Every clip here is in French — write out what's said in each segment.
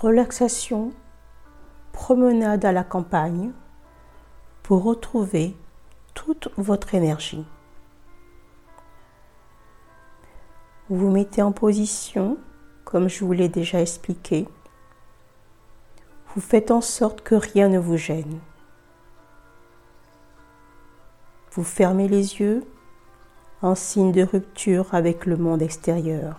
relaxation, promenade à la campagne pour retrouver toute votre énergie. Vous vous mettez en position, comme je vous l'ai déjà expliqué. Vous faites en sorte que rien ne vous gêne. Vous fermez les yeux en signe de rupture avec le monde extérieur.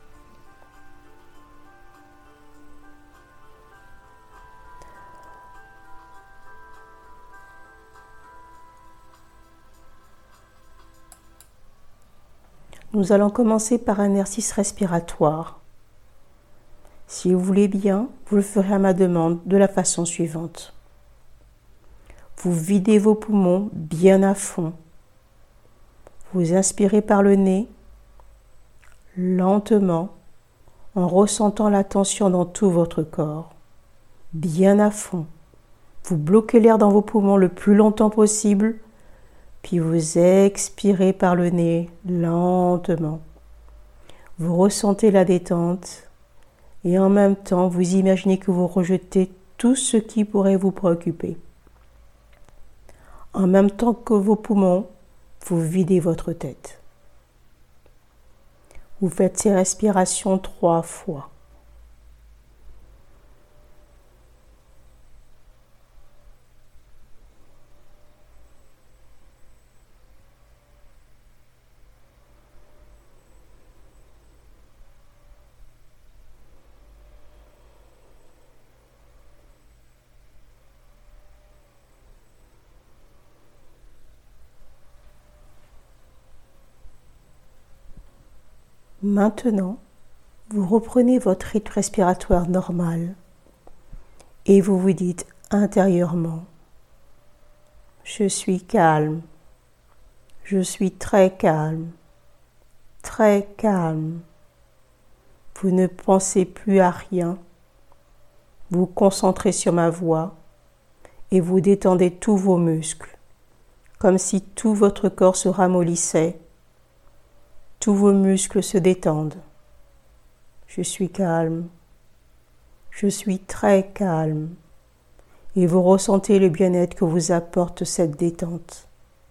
Nous allons commencer par un exercice respiratoire. Si vous voulez bien, vous le ferez à ma demande de la façon suivante. Vous videz vos poumons bien à fond. Vous inspirez par le nez, lentement, en ressentant la tension dans tout votre corps, bien à fond. Vous bloquez l'air dans vos poumons le plus longtemps possible, puis vous expirez par le nez lentement. Vous ressentez la détente et en même temps, vous imaginez que vous rejetez tout ce qui pourrait vous préoccuper. En même temps que vos poumons, vous videz votre tête. Vous faites ces respirations 3 fois. Maintenant, vous reprenez votre rythme respiratoire normal et vous vous dites intérieurement « Je suis calme, je suis très calme, très calme ». Vous ne pensez plus à rien, vous vous concentrez sur ma voix et vous détendez tous vos muscles, comme si tout votre corps se ramollissait. Tous vos muscles se détendent. Je suis calme. Je suis très calme. Et vous ressentez le bien-être que vous apporte cette détente.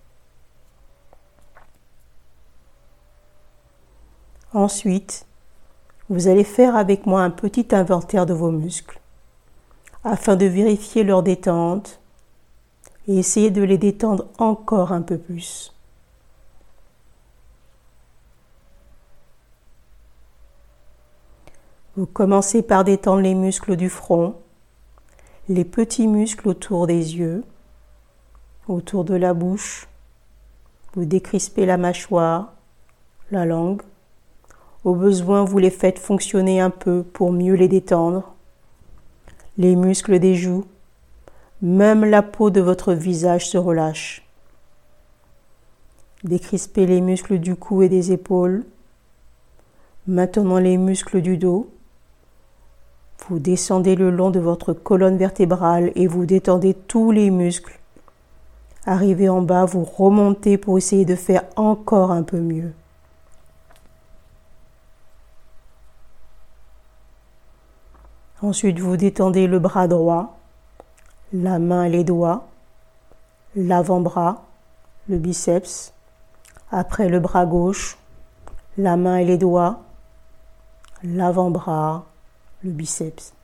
Ensuite, vous allez faire avec moi un petit inventaire de vos muscles afin de vérifier leur détente et essayer de les détendre encore un peu plus. Vous commencez par détendre les muscles du front, les petits muscles autour des yeux, autour de la bouche. Vous décrispez la mâchoire, la langue. Au besoin, vous les faites fonctionner un peu pour mieux les détendre. Les muscles des joues, même la peau de votre visage se relâche. Décrispez les muscles du cou et des épaules. Maintenant les muscles du dos. Vous descendez le long de votre colonne vertébrale et vous détendez tous les muscles. Arrivé en bas, vous remontez pour essayer de faire encore un peu mieux. Ensuite, vous détendez le bras droit, la main et les doigts, l'avant-bras, le biceps. Après le bras gauche, la main et les doigts, l'avant-bras, le biceps.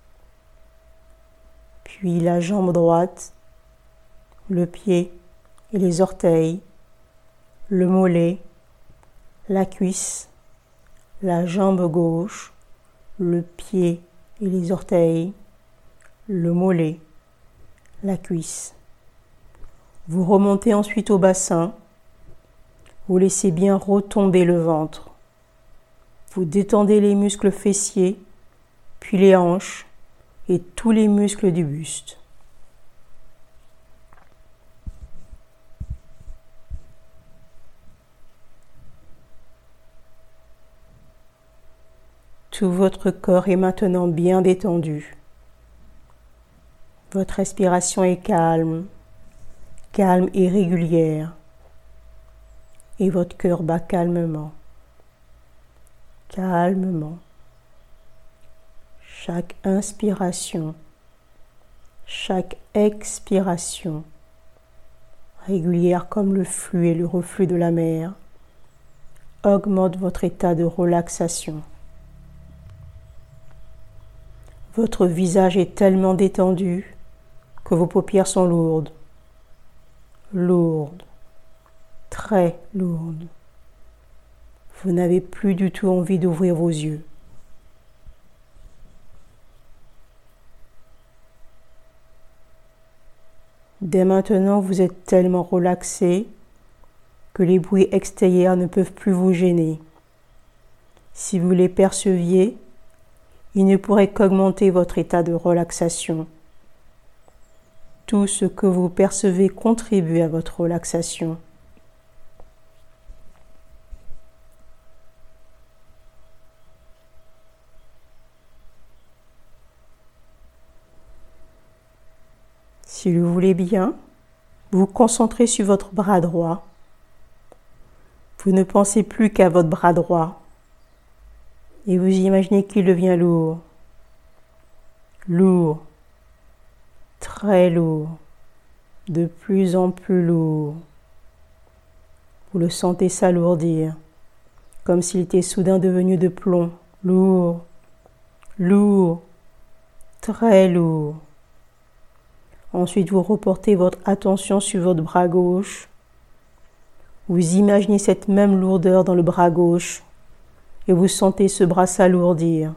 Puis la jambe droite, le pied et les orteils, le mollet, la cuisse, la jambe gauche, le pied et les orteils, le mollet, la cuisse. Vous remontez ensuite au bassin. Vous laissez bien retomber le ventre. Vous détendez les muscles fessiers, puis les hanches et tous les muscles du buste. Tout votre corps est maintenant bien détendu. Votre respiration est calme et régulière. Et votre cœur bat calmement. chaque inspiration, chaque expiration, régulière comme le flux et le reflux de la mer, augmente votre état de relaxation. Votre visage est tellement détendu que vos paupières sont lourdes, lourdes, très lourdes. Vous n'avez plus du tout envie d'ouvrir vos yeux. Dès maintenant, vous êtes tellement relaxé que les bruits extérieurs ne peuvent plus vous gêner. Si vous les perceviez, ils ne pourraient qu'augmenter votre état de relaxation. Tout ce que vous percevez contribue à votre relaxation. Si vous voulez bien, vous vous concentrez sur votre bras droit. Vous ne pensez plus qu'à votre bras droit et vous imaginez qu'il devient lourd, lourd, très lourd, de plus en plus lourd. Vous le sentez s'alourdir, comme s'il était soudain devenu de plomb, lourd, lourd, très lourd. Ensuite, vous reportez votre attention sur votre bras gauche. Vous imaginez cette même lourdeur dans le bras gauche et vous sentez ce bras s'alourdir.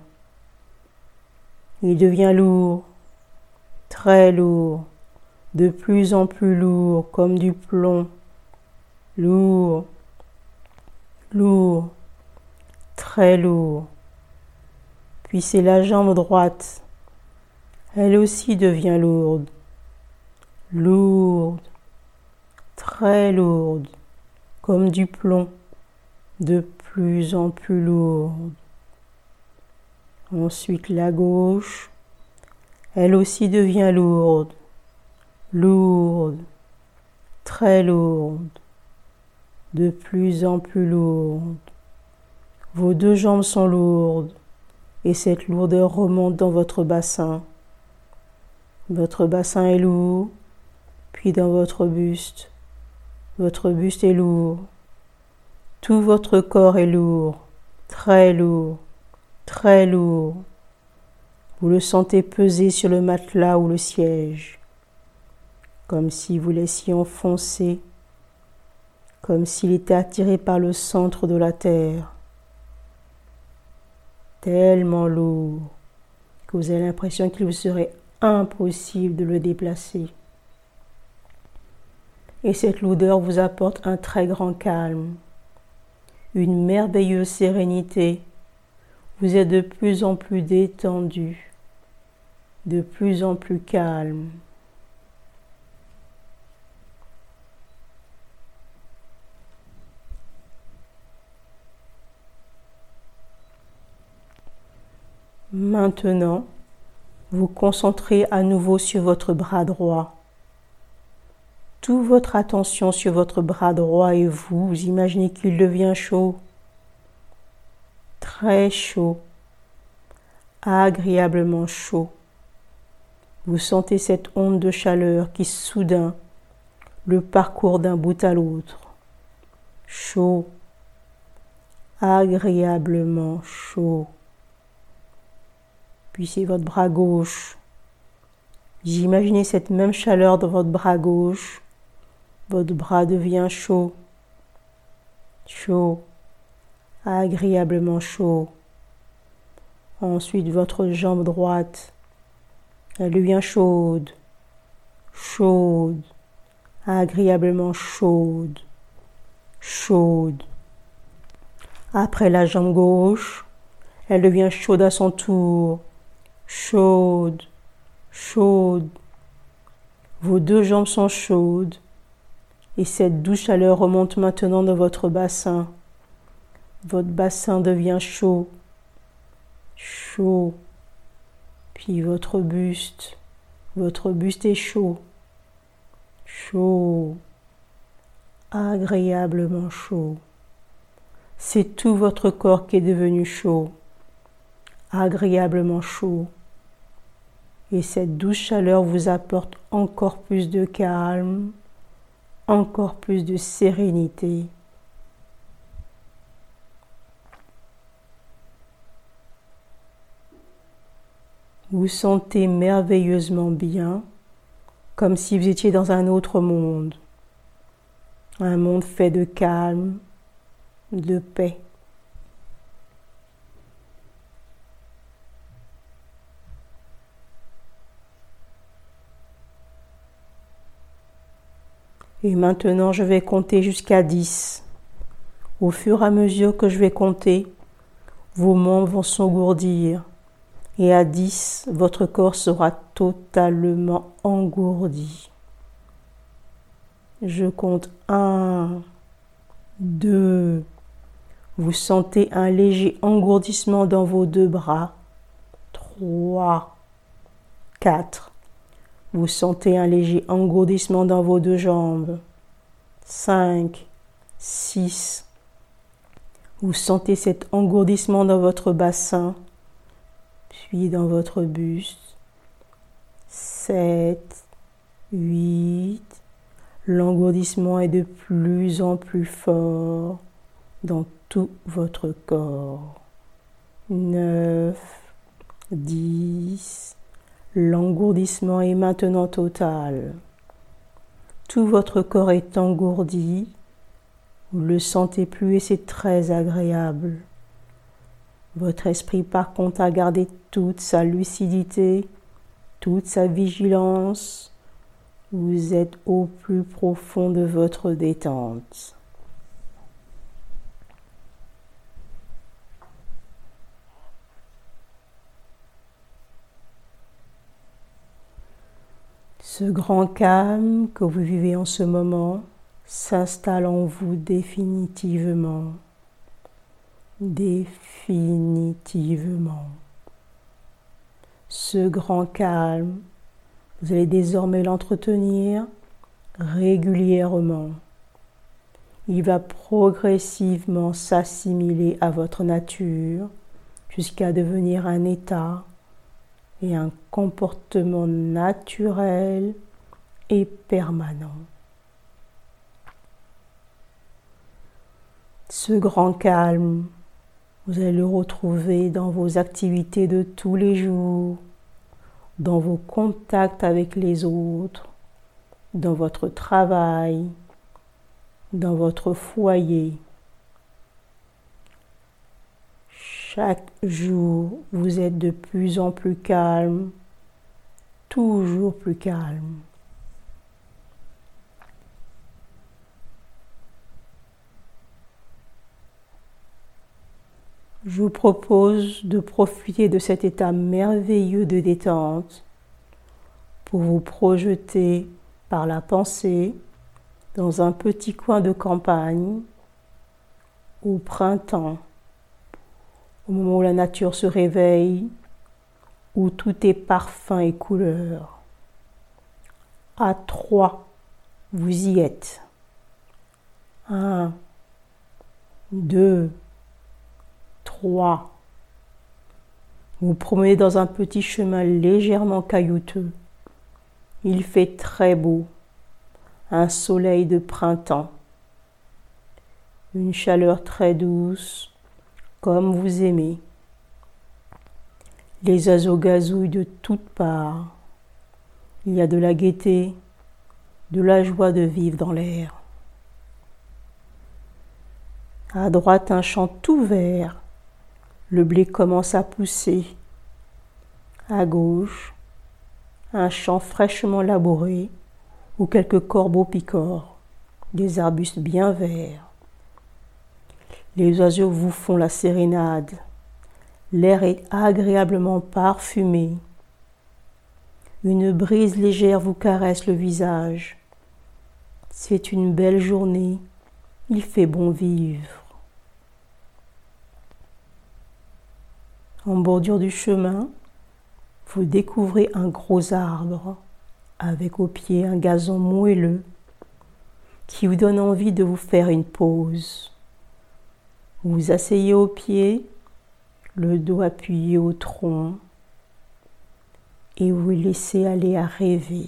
Il devient lourd, très lourd, de plus en plus lourd, comme du plomb. Lourd, lourd, très lourd. Puis c'est la jambe droite. Elle aussi devient lourde. Lourde, très lourde, comme du plomb, de plus en plus lourde. Ensuite la gauche, elle aussi devient lourde, lourde, très lourde, de plus en plus lourde. Vos deux jambes sont lourdes et cette lourdeur remonte dans votre bassin. Votre bassin est lourd. Puis dans votre buste est lourd. Tout votre corps est lourd, très lourd, très lourd. Vous le sentez peser sur le matelas ou le siège, comme si vous laissiez enfoncer, comme s'il était attiré par le centre de la terre. Tellement lourd que vous avez l'impression qu'il vous serait impossible de le déplacer. Et cette lourdeur vous apporte un très grand calme, une merveilleuse sérénité. Vous êtes de plus en plus détendu, de plus en plus calme. Maintenant, vous concentrez à nouveau sur votre bras droit. Toute votre attention sur votre bras droit et vous imaginez qu'il devient chaud, très chaud, agréablement chaud. Vous sentez cette onde de chaleur qui soudain le parcourt d'un bout à l'autre. Chaud, agréablement chaud. Puis c'est votre bras gauche. Imaginez cette même chaleur dans votre bras gauche. Votre bras devient chaud, chaud, agréablement chaud. Ensuite, votre jambe droite, elle devient chaude, chaude, agréablement chaude, chaude. Après la jambe gauche, elle devient chaude à son tour, chaude, chaude. Vos deux jambes sont chaudes. Et cette douce chaleur remonte maintenant dans votre bassin. Votre bassin devient chaud, chaud. Puis votre buste est chaud, chaud, agréablement chaud. C'est tout votre corps qui est devenu chaud, agréablement chaud, Et cette douce chaleur vous apporte encore plus de calme, encore plus de sérénité. Vous sentez merveilleusement bien, comme si vous étiez dans un autre monde. Un monde fait de calme, de paix. Et maintenant, je vais compter jusqu'à 10. Au fur et à mesure que je vais compter, vos membres vont s'engourdir. Et à 10, votre corps sera totalement engourdi. Je compte 1, 2. Vous sentez un léger engourdissement dans vos deux bras. 3, 4. Vous sentez un léger engourdissement dans vos deux jambes. 5, 6. Vous sentez cet engourdissement dans votre bassin, puis dans votre buste. 7, 8. L'engourdissement est de plus en plus fort dans tout votre corps. 9, 10. L'engourdissement est maintenant total. Tout votre corps est engourdi. Vous ne le sentez plus et c'est très agréable. Votre esprit, par contre, a gardé toute sa lucidité, toute sa vigilance. Vous êtes au plus profond de votre détente. Ce grand calme que vous vivez en ce moment s'installe en vous définitivement. Définitivement. Ce grand calme, vous allez désormais l'entretenir régulièrement. Il va progressivement s'assimiler à votre nature jusqu'à devenir un état et un comportement naturel et permanent. Ce grand calme, vous allez le retrouver dans vos activités de tous les jours, dans vos contacts avec les autres, dans votre travail, dans votre foyer. Chaque jour, vous êtes de plus en plus calme, toujours plus calme. Je vous propose de profiter de cet état merveilleux de détente pour vous projeter par la pensée dans un petit coin de campagne au printemps, au moment où la nature se réveille, où tout est parfum et couleur. À 3, vous y êtes. 1, 2, 3. Vous promenez dans un petit chemin légèrement caillouteux. Il fait très beau. Un soleil de printemps. Une chaleur très douce, comme vous aimez. Les oiseaux gazouillent de toutes parts. Il y a de la gaieté, de la joie de vivre dans l'air. À droite, un champ tout vert. Le blé commence à pousser. À gauche, un champ fraîchement labouré où quelques corbeaux picorent, des arbustes bien verts. Les oiseaux vous font la sérénade. L'air est agréablement parfumé. Une brise légère vous caresse le visage. C'est une belle journée. Il fait bon vivre. En bordure du chemin, vous découvrez un gros arbre avec au pied un gazon moelleux qui vous donne envie de vous faire une pause. Vous vous asseyez au pied, le dos appuyé au tronc. et vous laissez aller à rêver.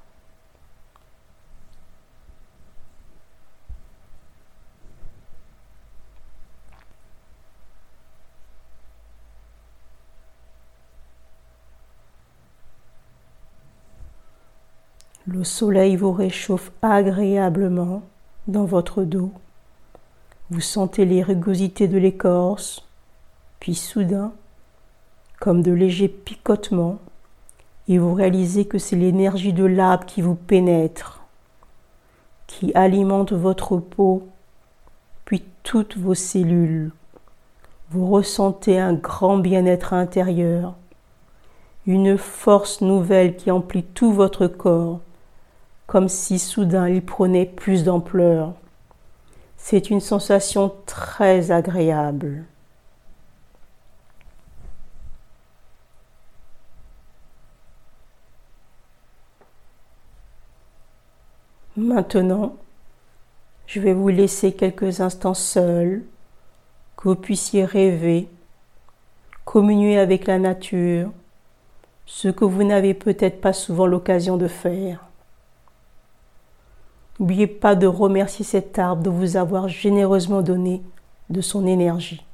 Le soleil vous réchauffe agréablement dans votre dos. Vous sentez les rugosités de l'écorce, puis soudain, comme de légers picotements, et vous réalisez que c'est l'énergie de l'arbre qui vous pénètre, qui alimente votre peau, puis toutes vos cellules. Vous ressentez un grand bien-être intérieur, une force nouvelle qui emplit tout votre corps, comme si soudain il prenait plus d'ampleur. C'est une sensation très agréable. Maintenant, je vais vous laisser quelques instants seuls, que vous puissiez rêver, communier avec la nature, ce que vous n'avez peut-être pas souvent l'occasion de faire. N'oubliez pas de remercier cet arbre de vous avoir généreusement donné de son énergie.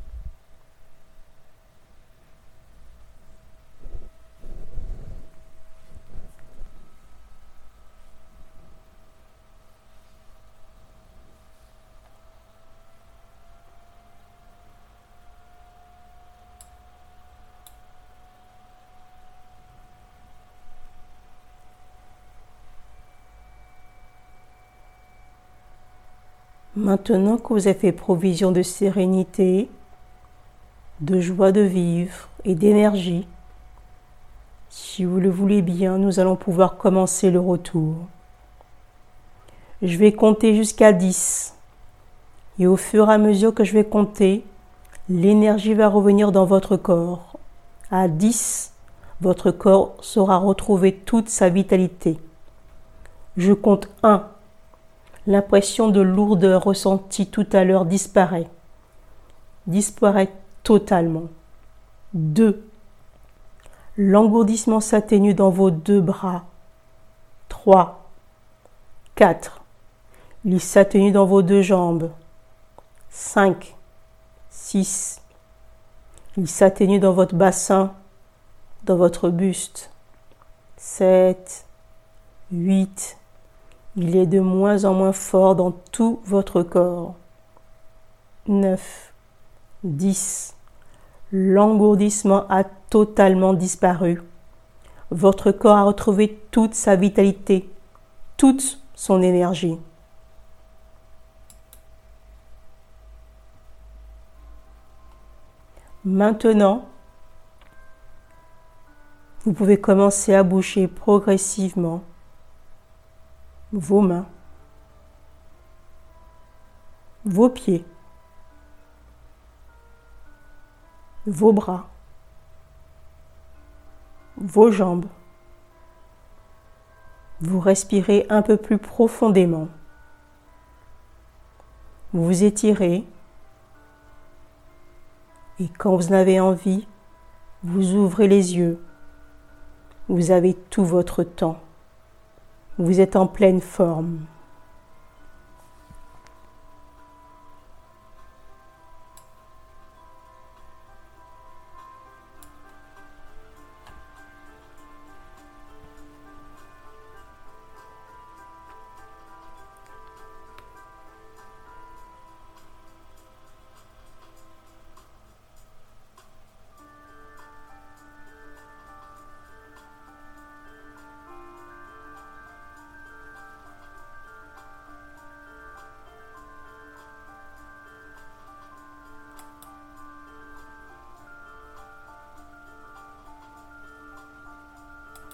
Maintenant que vous avez fait provision de sérénité, de joie de vivre et d'énergie, si vous le voulez bien, nous allons pouvoir commencer le retour. Je vais compter jusqu'à 10. Et au fur et à mesure que je vais compter, l'énergie va revenir dans votre corps. À 10, votre corps saura retrouver toute sa vitalité. Je compte 1. L'impression de lourdeur ressentie tout à l'heure disparaît. Disparaît totalement. 2. L'engourdissement s'atténue dans vos 2 bras. 3. 4. Il s'atténue dans vos 2 jambes. 5. 6. Il s'atténue dans votre bassin, dans votre buste. 7. 8. Il est de moins en moins fort dans tout votre corps. 9. 10. L'engourdissement a totalement disparu. Votre corps a retrouvé toute sa vitalité, toute son énergie. Maintenant, vous pouvez commencer à bouger progressivement vos mains, vos pieds, vos bras, vos jambes. Vous respirez un peu plus profondément. Vous vous étirez et quand vous en avez envie, vous ouvrez les yeux. Vous avez tout votre temps. Vous êtes en pleine forme.